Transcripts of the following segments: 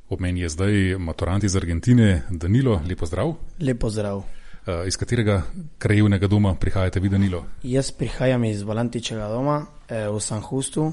Ob meni je zdaj maturant iz Argentine, Danilo, lepo zdrav. Lepo zdrav. Iz katerega krajevnega doma prihajate vi, Danilo? Jaz prihajam iz Valantičevega doma v San Justu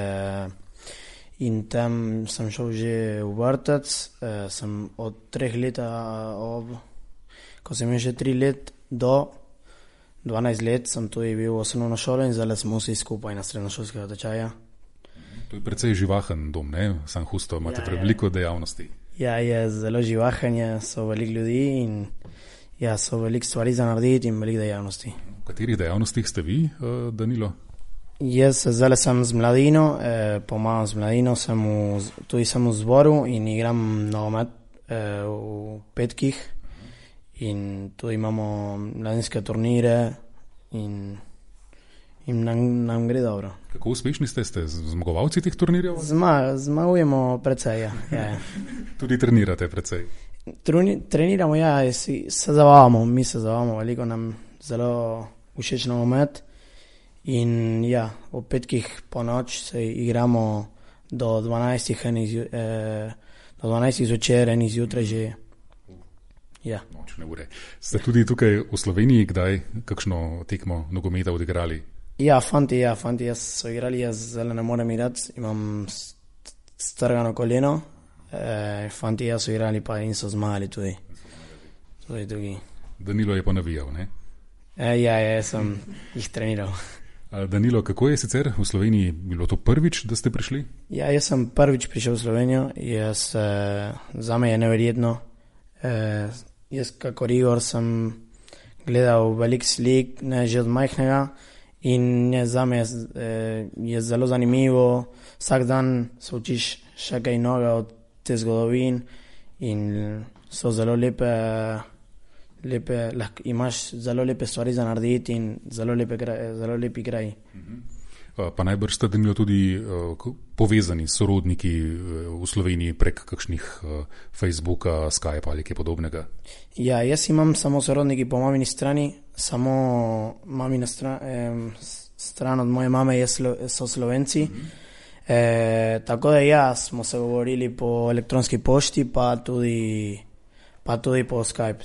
in tam sem šel že v vrtec. Sem od 3 let, ko sem imel že 3 let do 12 let, sem tudi bil v osnovno šolo in zdaj smo vsi skupaj na srednjošolskega tečaja. To je precej živahen dom, ne? San Justo, imate veliko dejavnosti. Ja, je zelo živahen, so veliko ljudi in so veliko stvari za narediti in veliko dejavnosti. V katerih dejavnostih ste vi, Danilo? Jaz zdaj sem z mladino, pomagam z mladino, tudi sem v zboru in igram nogomet v petkih in tu imamo mladinske turnire in nam gre dobro. Kako uspešni ste zmagovalci teh turnirjev? Zmagujemo precej, ja. Tudi trenirate precej? Treniramo, se zabavamo, mi se zabavamo, veliko nam zelo všeč nogomet in v petkih po noč se igramo do 12 zvečer, eni zjutraj že. Ja. Nočne ure. Ste tudi tukaj v Sloveniji kdaj kakšno tekmo nogometa odigrali? Ja, fanti so igrali, jaz zdaj ne morem igrati, imam strgano koleno. Fanti so igrali pa in so zmagali tudi. Danilo je pa navijal, ne? Ja, sem jih treniral. Danilo, kako je sicer v Sloveniji? Bilo to prvič, da ste prišli? Ja, jaz sem prvič prišel v Slovenijo. Zame je neverjetno. Jaz kakor Igor sem gledal veliko slik, že od majhnega in zame je zelo zanimivo. Vsak dan se učiš še kaj novega od te zgodovin in so zelo lepe, imaš zelo lepe stvari za narediti in zelo lepi kraji. Pa najbrž ste Danilo tudi povezani s sorodniki v Sloveniji prek kakšnih Facebooka, Skype ali kaj podobnega? Ja, jaz imam samo sorodniki po mamini strani, samo mamina stran od moje mame so Slovenci. Tako da smo se govorili po elektronski pošti pa tudi po Skype.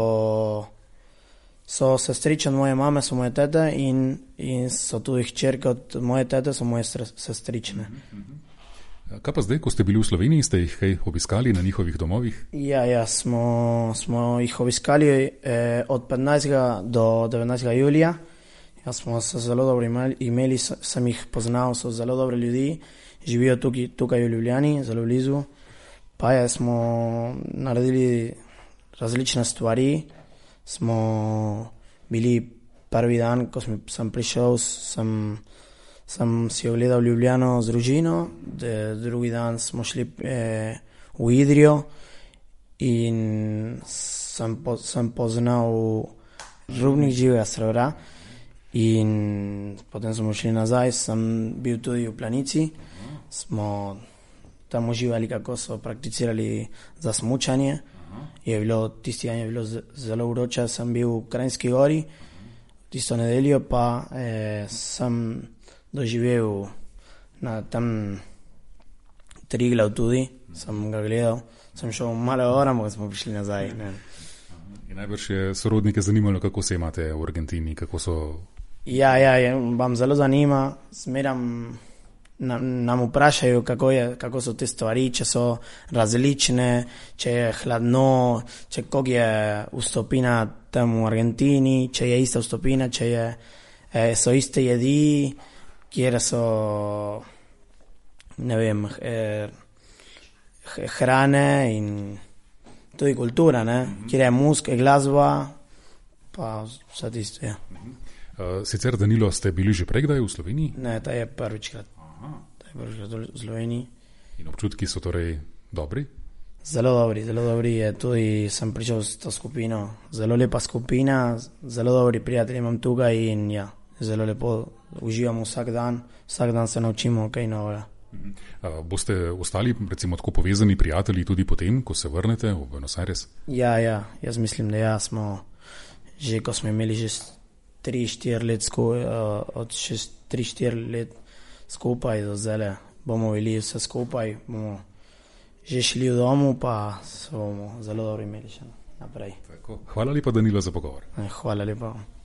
So sestrične od moje mame, so moje tete in so tudi hčerke od moje tete, so moje sestrične. Kaj pa zdaj, ko ste bili v Sloveniji, ste jih kaj obiskali na njihovih domovih? Ja, smo jih obiskali od 15. do 19. julija. Smo se zelo dobro imeli, sem jih poznal, so zelo dobre ljudi, živijo tukaj v Ljubljani, zelo blizu. Pa smo naredili različne stvari. Smo bili prvi dan, ko sem prišel, sem si ogledal Ljubljano z družino, drugi dan smo šli v Idrijo in sem poznal Rudnik živega srebra in potem smo šli nazaj, sem bil tudi v Planici, smo tam uživali, kako so prakticirali za smučanje. Tisti dan je bilo zelo vroče, sem bil v Kranjski Gori, tisto nedeljo pa sem doživel na tam Triglav tudi, sem ga gledal, sem šel malo oram, ko smo prišli nazaj. In najbrž je sorodnike zanimalo, kako se imate v Argentini, kako so... Ja, vam zelo zanima, smeram... Nam vprašajo, kako so te stvari, če so različne, če je hladno, koliko je vstopina tam v Argentini, če je ista vstopina, so iste jedi, kjer so, ne vem, hrane in tudi kultura, kjer je muzika, glasba, pa vse tisto, ja. Sicer, Danilo, ste bili že prej kdaj v Sloveniji? Ne, ta je prvičkrat. V Sloveniji. In občutki so torej dobri? Zelo dobri je, tudi sem prišel s to skupino, zelo lepa skupina, zelo dobri prijatelji imam tukaj in zelo lepo uživamo vsak dan se naučimo kaj novega. Boste ostali recimo tako povezani prijatelji tudi potem, ko se vrnete v Buenos Aires? Ja, jaz mislim, da smo že, ko smo imeli že 3-4 let od 3-4 let skupaj do zdaj, bomo bili vse skupaj, bomo že šli v domu, pa se bomo zelo dobro imeli še naprej. Tako. Hvala lepa, Danilo, za pogovor. Hvala lepa.